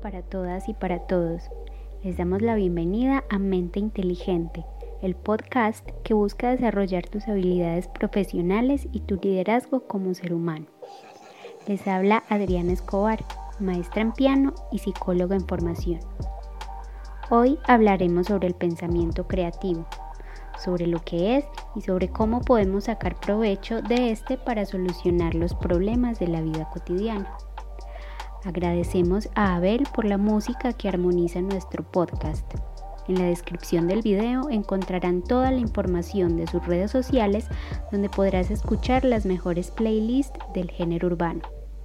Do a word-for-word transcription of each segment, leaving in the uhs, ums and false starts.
para todas y para todos. Les damos la bienvenida a Mente Inteligente, el podcast que busca desarrollar tus habilidades profesionales y tu liderazgo como ser humano. Les habla Adriana Escobar, maestra en piano y psicóloga en formación. Hoy hablaremos sobre el pensamiento creativo, sobre lo que es y sobre cómo podemos sacar provecho de este para solucionar los problemas de la vida cotidiana. Agradecemos a Abel por la música que armoniza nuestro podcast. En la descripción del video encontrarán toda la información de sus redes sociales donde podrás escuchar las mejores playlists del género urbano.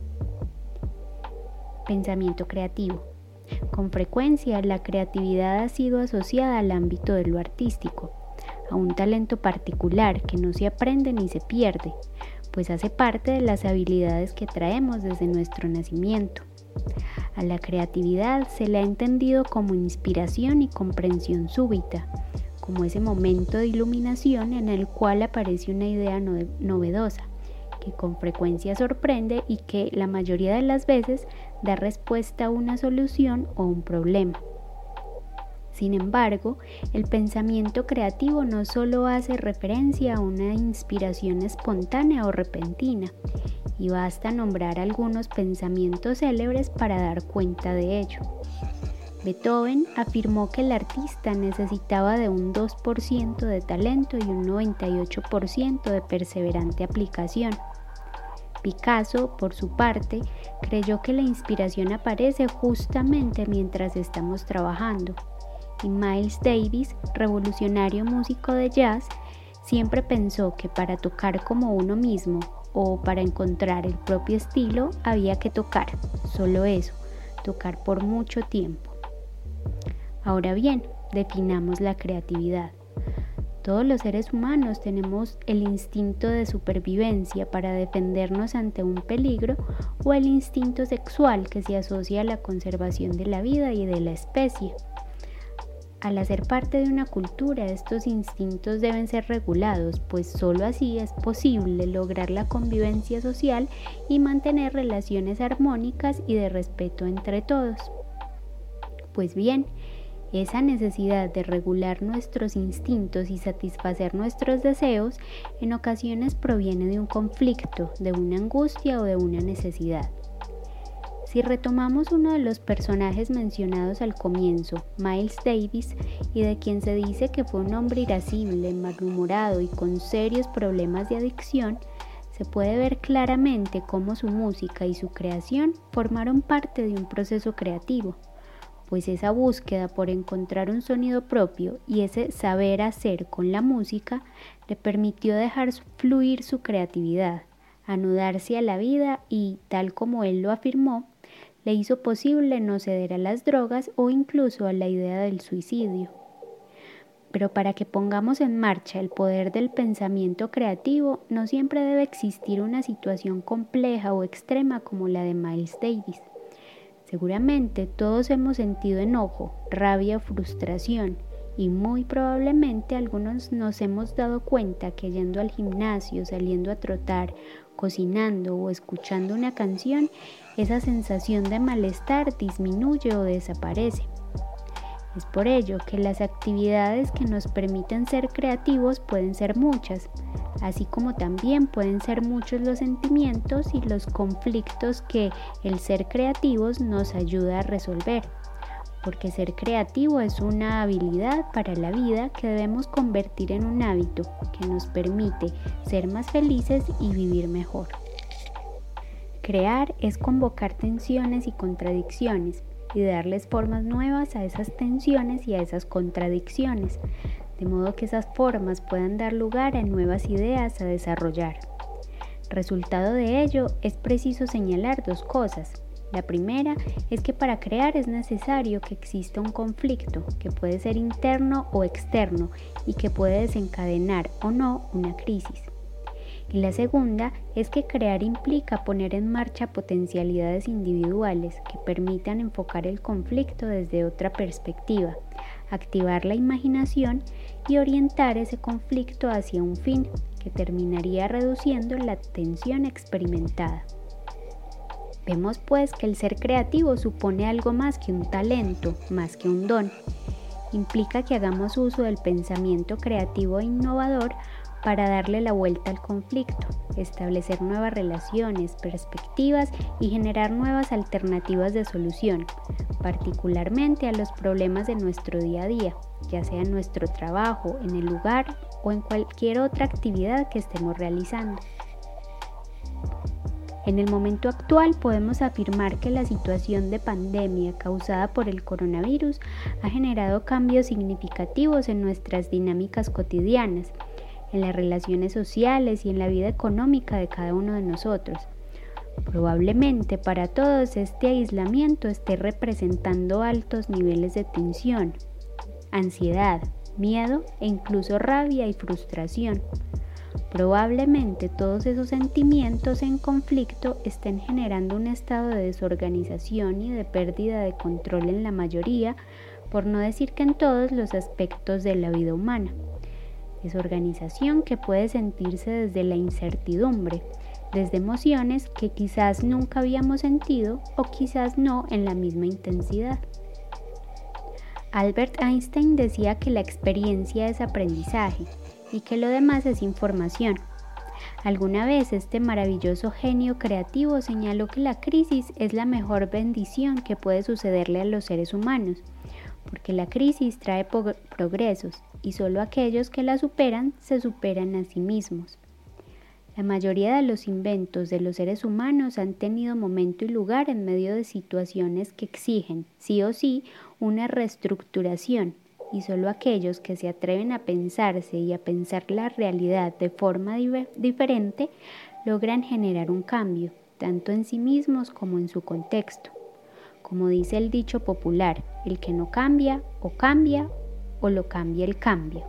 Pensamiento creativo. Con frecuencia, la creatividad ha sido asociada al ámbito de lo artístico, a un talento particular que no se aprende ni se pierde, pues hace parte de las habilidades que traemos desde nuestro nacimiento. A la creatividad se le ha entendido como inspiración y comprensión súbita, como ese momento de iluminación en el cual aparece una idea no- novedosa, que con frecuencia sorprende y que la mayoría de las veces da respuesta a una solución o un problema. Sin embargo, el pensamiento creativo no solo hace referencia a una inspiración espontánea o repentina, y basta nombrar algunos pensamientos célebres para dar cuenta de ello. Beethoven afirmó que el artista necesitaba de un dos por ciento de talento y un noventa y ocho por ciento de perseverante aplicación. Picasso, por su parte, creyó que la inspiración aparece justamente mientras estamos trabajando. Y Miles Davis, revolucionario músico de jazz, siempre pensó que para tocar como uno mismo o para encontrar el propio estilo había que tocar, solo eso, tocar por mucho tiempo. Ahora bien, definamos la creatividad. Todos los seres humanos tenemos el instinto de supervivencia para defendernos ante un peligro o el instinto sexual que se asocia a la conservación de la vida y de la especie. Al hacer parte de una cultura, estos instintos deben ser regulados, pues sólo así es posible lograr la convivencia social y mantener relaciones armónicas y de respeto entre todos. Pues bien, esa necesidad de regular nuestros instintos y satisfacer nuestros deseos en ocasiones proviene de un conflicto, de una angustia o de una necesidad. Si retomamos uno de los personajes mencionados al comienzo, Miles Davis, y de quien se dice que fue un hombre irascible, malhumorado y con serios problemas de adicción, se puede ver claramente cómo su música y su creación formaron parte de un proceso creativo, pues esa búsqueda por encontrar un sonido propio y ese saber hacer con la música le permitió dejar fluir su creatividad, anudarse a la vida y, tal como él lo afirmó, le hizo posible no ceder a las drogas o incluso a la idea del suicidio. Pero para que pongamos en marcha el poder del pensamiento creativo, no siempre debe existir una situación compleja o extrema como la de Miles Davis. Seguramente todos hemos sentido enojo, rabia o frustración, y muy probablemente algunos nos hemos dado cuenta que yendo al gimnasio, saliendo a trotar, cocinando o escuchando una canción, esa sensación de malestar disminuye o desaparece. Es por ello que las actividades que nos permiten ser creativos pueden ser muchas, así como también pueden ser muchos los sentimientos y los conflictos que el ser creativos nos ayuda a resolver. Porque ser creativo es una habilidad para la vida que debemos convertir en un hábito que nos permite ser más felices y vivir mejor. Crear es convocar tensiones y contradicciones y darles formas nuevas a esas tensiones y a esas contradicciones, de modo que esas formas puedan dar lugar a nuevas ideas a desarrollar. Resultado de ello, es preciso señalar dos cosas. La primera es que para crear es necesario que exista un conflicto que puede ser interno o externo y que puede desencadenar o no una crisis. Y la segunda es que crear implica poner en marcha potencialidades individuales que permitan enfocar el conflicto desde otra perspectiva, activar la imaginación y orientar ese conflicto hacia un fin que terminaría reduciendo la tensión experimentada. Vemos pues que el ser creativo supone algo más que un talento, más que un don. Implica que hagamos uso del pensamiento creativo e innovador para darle la vuelta al conflicto, establecer nuevas relaciones, perspectivas y generar nuevas alternativas de solución, particularmente a los problemas de nuestro día a día, ya sea en nuestro trabajo, en el lugar o en cualquier otra actividad que estemos realizando. En el momento actual podemos afirmar que la situación de pandemia causada por el coronavirus ha generado cambios significativos en nuestras dinámicas cotidianas, en las relaciones sociales y en la vida económica de cada uno de nosotros. Probablemente para todos este aislamiento esté representando altos niveles de tensión, ansiedad, miedo e incluso rabia y frustración. Probablemente todos esos sentimientos en conflicto estén generando un estado de desorganización y de pérdida de control en la mayoría, por no decir que en todos los aspectos de la vida humana. Desorganización que puede sentirse desde la incertidumbre, desde emociones que quizás nunca habíamos sentido o quizás no en la misma intensidad. Albert Einstein decía que la experiencia es aprendizaje y que lo demás es información. Alguna vez este maravilloso genio creativo señaló que la crisis es la mejor bendición que puede sucederle a los seres humanos, porque la crisis trae progresos y solo aquellos que la superan se superan a sí mismos. La mayoría de los inventos de los seres humanos han tenido momento y lugar en medio de situaciones que exigen, sí o sí, una reestructuración, y solo aquellos que se atreven a pensarse y a pensar la realidad de forma diferente logran generar un cambio, tanto en sí mismos como en su contexto. Como dice el dicho popular, el que no cambia, o cambia, o lo cambia el cambio.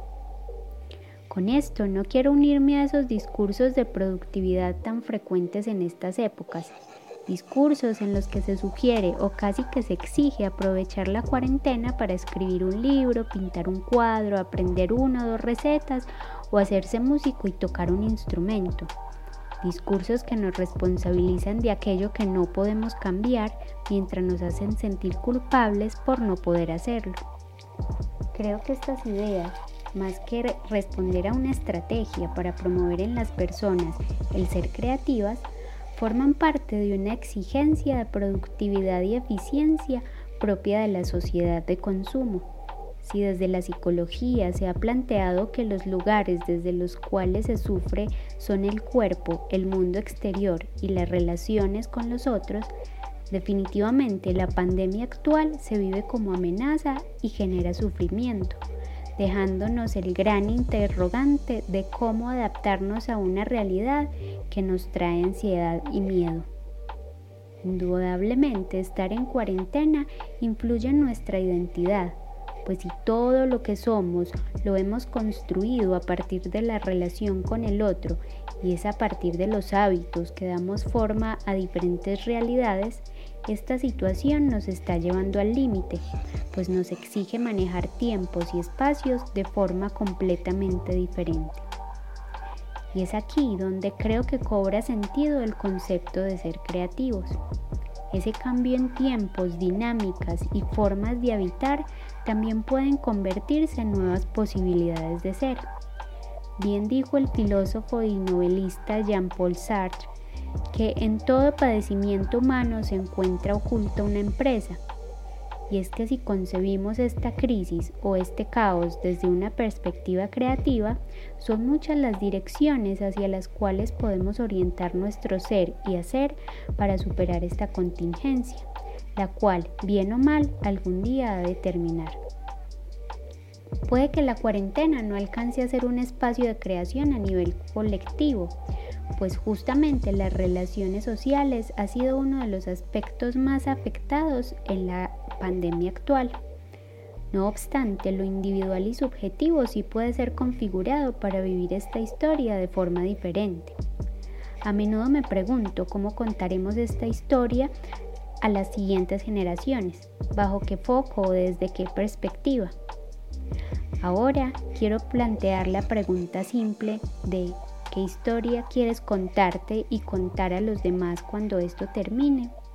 Con esto no quiero unirme a esos discursos de productividad tan frecuentes en estas épocas, discursos en los que se sugiere o casi que se exige aprovechar la cuarentena para escribir un libro, pintar un cuadro, aprender una o dos recetas o hacerse músico y tocar un instrumento. Discursos que nos responsabilizan de aquello que no podemos cambiar mientras nos hacen sentir culpables por no poder hacerlo. Creo que estas ideas, más que responder a una estrategia para promover en las personas el ser creativas, forman parte de una exigencia de productividad y eficiencia propia de la sociedad de consumo. Si desde la psicología se ha planteado que los lugares desde los cuales se sufre son el cuerpo, el mundo exterior y las relaciones con los otros, definitivamente la pandemia actual se vive como amenaza y genera sufrimiento, dejándonos el gran interrogante de cómo adaptarnos a una realidad que nos trae ansiedad y miedo. Indudablemente, estar en cuarentena influye en nuestra identidad, pues si todo lo que somos lo hemos construido a partir de la relación con el otro y es a partir de los hábitos que damos forma a diferentes realidades, esta situación nos está llevando al límite, pues nos exige manejar tiempos y espacios de forma completamente diferente. Y es aquí donde creo que cobra sentido el concepto de ser creativos. Ese cambio en tiempos, dinámicas y formas de habitar también pueden convertirse en nuevas posibilidades de ser. Bien dijo el filósofo y novelista Jean-Paul Sartre que en todo padecimiento humano se encuentra oculta una empresa. Y es que si concebimos esta crisis o este caos desde una perspectiva creativa, son muchas las direcciones hacia las cuales podemos orientar nuestro ser y hacer para superar esta contingencia, la cual, bien o mal, algún día ha de terminar. Puede que la cuarentena no alcance a ser un espacio de creación a nivel colectivo, pues justamente las relaciones sociales ha sido uno de los aspectos más afectados en la pandemia actual. No obstante, lo individual y subjetivo sí puede ser configurado para vivir esta historia de forma diferente. A menudo me pregunto cómo contaremos esta historia a las siguientes generaciones, bajo qué foco o desde qué perspectiva. Ahora quiero plantear la pregunta simple de ¿qué historia quieres contarte y contar a los demás cuando esto termine?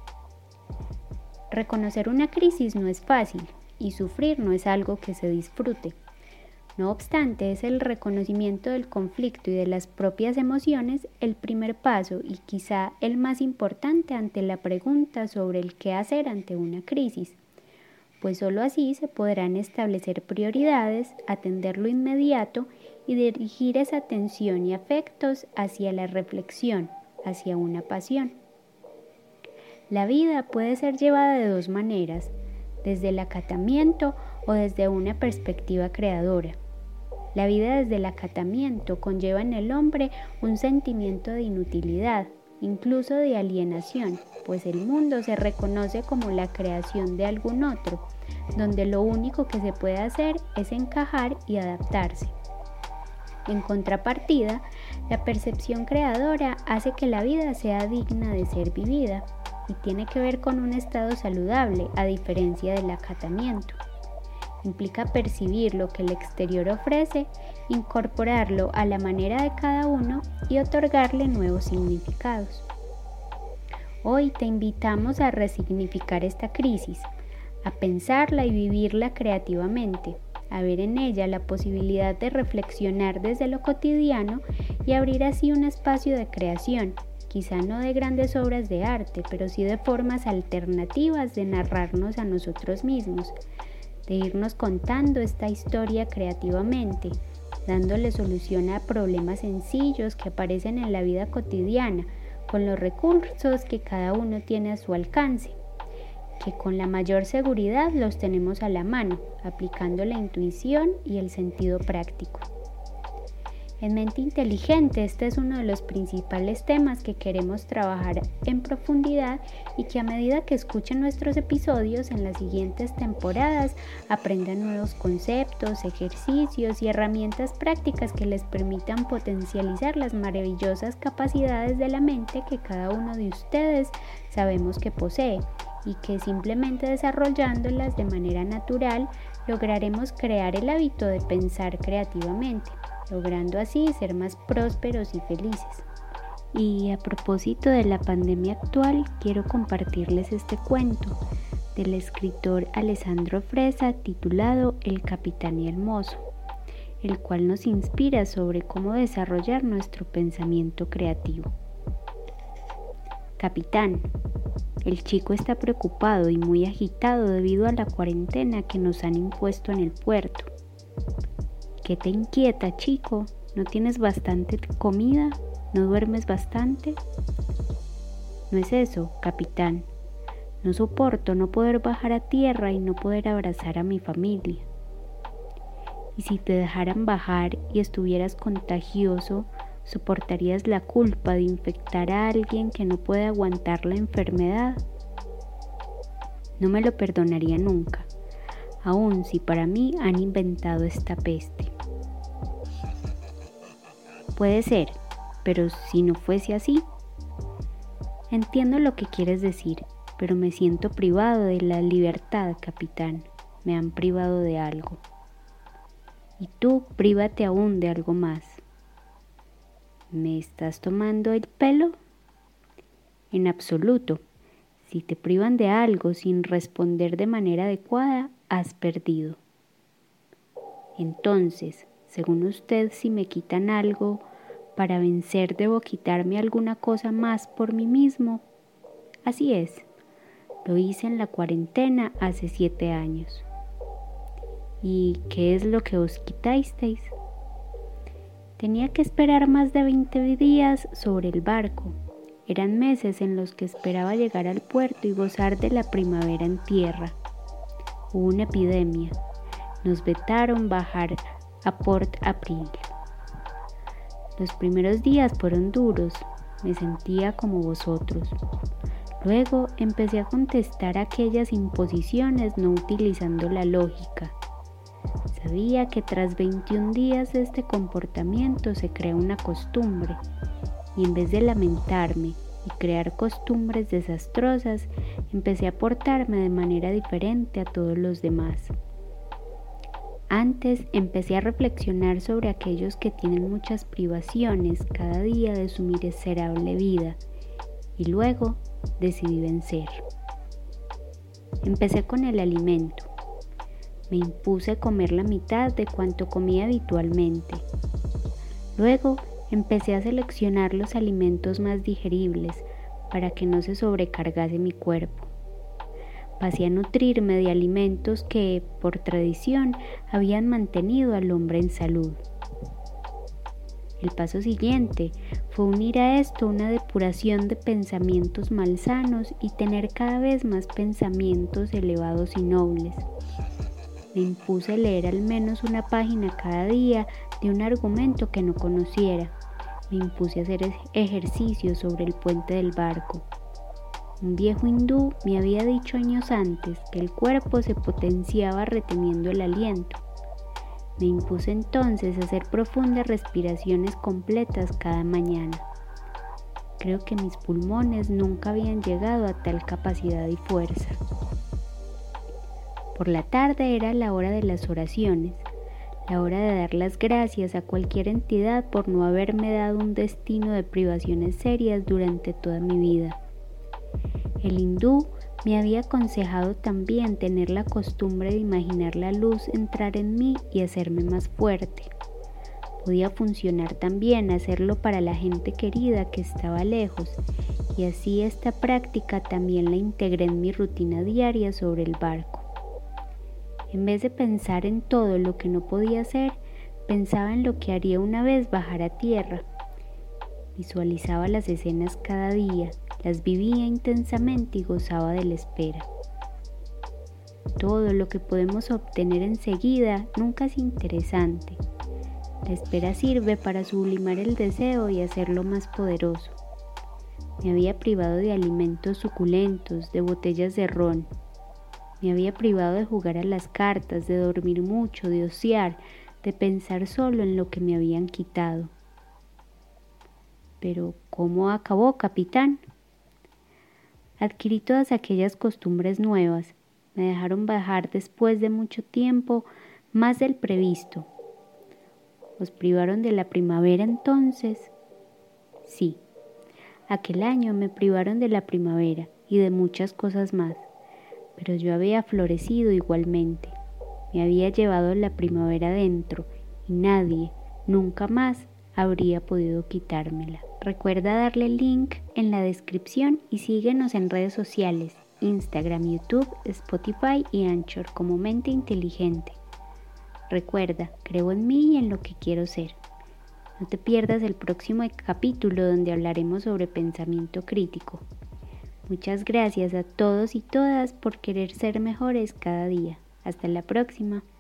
Reconocer una crisis no es fácil y sufrir no es algo que se disfrute. No obstante, es el reconocimiento del conflicto y de las propias emociones el primer paso y quizá el más importante ante la pregunta sobre el qué hacer ante una crisis, pues sólo así se podrán establecer prioridades, atender lo inmediato y dirigir esa atención y afectos hacia la reflexión, hacia una pasión. La vida puede ser llevada de dos maneras, desde el acatamiento o desde una perspectiva creadora. La vida desde el acatamiento conlleva en el hombre un sentimiento de inutilidad, incluso de alienación, pues el mundo se reconoce como la creación de algún otro, donde lo único que se puede hacer es encajar y adaptarse. En contrapartida, la percepción creadora hace que la vida sea digna de ser vivida y tiene que ver con un estado saludable, a diferencia del acatamiento. Implica percibir lo que el exterior ofrece, incorporarlo a la manera de cada uno y otorgarle nuevos significados. Hoy te invitamos a resignificar esta crisis, a pensarla y vivirla creativamente, a ver en ella la posibilidad de reflexionar desde lo cotidiano y abrir así un espacio de creación, quizá no de grandes obras de arte, pero sí de formas alternativas de narrarnos a nosotros mismos, de irnos contando esta historia creativamente, dándole solución a problemas sencillos que aparecen en la vida cotidiana, con los recursos que cada uno tiene a su alcance, que con la mayor seguridad los tenemos a la mano, aplicando la intuición y el sentido práctico. En Mente Inteligente, este es uno de los principales temas que queremos trabajar en profundidad y que a medida que escuchen nuestros episodios en las siguientes temporadas aprendan nuevos conceptos, ejercicios y herramientas prácticas que les permitan potencializar las maravillosas capacidades de la mente que cada uno de ustedes sabemos que posee y que simplemente desarrollándolas de manera natural lograremos crear el hábito de pensar creativamente, logrando así ser más prósperos y felices. Y a propósito de la pandemia actual, quiero compartirles este cuento del escritor Alessandro Fresa titulado El Capitán y el Mozo, el cual nos inspira sobre cómo desarrollar nuestro pensamiento creativo. Capitán, el chico está preocupado y muy agitado debido a la cuarentena que nos han impuesto en el puerto. ¿Qué te inquieta, chico? ¿No tienes bastante comida? ¿No duermes bastante? No es eso, capitán. No soporto no poder bajar a tierra y no poder abrazar a mi familia. ¿Y si te dejaran bajar y estuvieras contagioso, soportarías la culpa de infectar a alguien que no puede aguantar la enfermedad? No me lo perdonaría nunca, aun si para mí han inventado esta peste. Puede ser, pero si no fuese así. Entiendo lo que quieres decir, pero me siento privado de la libertad, capitán. Me han privado de algo. Y tú prívate aún de algo más. ¿Me estás tomando el pelo? En absoluto. Si te privan de algo sin responder de manera adecuada, has perdido. Entonces, según usted, si me quitan algo, para vencer debo quitarme alguna cosa más por mí mismo. Así es, lo hice en la cuarentena hace siete años. ¿Y qué es lo que os quitasteis? Tenía que esperar más de veinte días sobre el barco. Eran meses en los que esperaba llegar al puerto y gozar de la primavera en tierra. Hubo una epidemia. Nos vetaron bajar a Port April. Los primeros días fueron duros, me sentía como vosotros. Luego empecé a contestar aquellas imposiciones no utilizando la lógica. Sabía que tras veintiún días de este comportamiento se crea una costumbre, y en vez de lamentarme y crear costumbres desastrosas, empecé a portarme de manera diferente a todos los demás. Antes empecé a reflexionar sobre aquellos que tienen muchas privaciones cada día de su miserable vida y luego decidí vencer. Empecé con el alimento. Me impuse a comer la mitad de cuanto comía habitualmente. Luego empecé a seleccionar los alimentos más digeribles para que no se sobrecargase mi cuerpo. Pasé a nutrirme de alimentos que, por tradición, habían mantenido al hombre en salud. El paso siguiente fue unir a esto una depuración de pensamientos malsanos y tener cada vez más pensamientos elevados y nobles. Me impuse a leer al menos una página cada día de un argumento que no conociera. Me impuse a hacer ejercicio sobre el puente del barco. Un viejo hindú me había dicho años antes que el cuerpo se potenciaba reteniendo el aliento. Me impuse entonces a hacer profundas respiraciones completas cada mañana. Creo que mis pulmones nunca habían llegado a tal capacidad y fuerza. Por la tarde era la hora de las oraciones, la hora de dar las gracias a cualquier entidad por no haberme dado un destino de privaciones serias durante toda mi vida. El hindú me había aconsejado también tener la costumbre de imaginar la luz entrar en mí y hacerme más fuerte. Podía funcionar también hacerlo para la gente querida que estaba lejos, y así esta práctica también la integré en mi rutina diaria sobre el barco. En vez de pensar en todo lo que no podía hacer, pensaba en lo que haría una vez bajar a tierra. Visualizaba las escenas cada día, las vivía intensamente y gozaba de la espera. Todo lo que podemos obtener enseguida nunca es interesante. La espera sirve para sublimar el deseo y hacerlo más poderoso. Me había privado de alimentos suculentos, de botellas de ron. Me había privado de jugar a las cartas, de dormir mucho, de ociar, de pensar solo en lo que me habían quitado. Pero, ¿cómo acabó, capitán? Adquirí todas aquellas costumbres nuevas. Me dejaron bajar después de mucho tiempo, más del previsto. ¿Os privaron de la primavera entonces? Sí. Aquel año me privaron de la primavera y de muchas cosas más, pero yo había florecido igualmente. Me había llevado la primavera dentro y nadie, nunca más, habría podido quitármela. Recuerda darle link en la descripción y síguenos en redes sociales, Instagram, YouTube, Spotify y Anchor como Mente Inteligente. Recuerda, creo en mí y en lo que quiero ser. No te pierdas el próximo capítulo donde hablaremos sobre pensamiento crítico. Muchas gracias a todos y todas por querer ser mejores cada día. Hasta la próxima.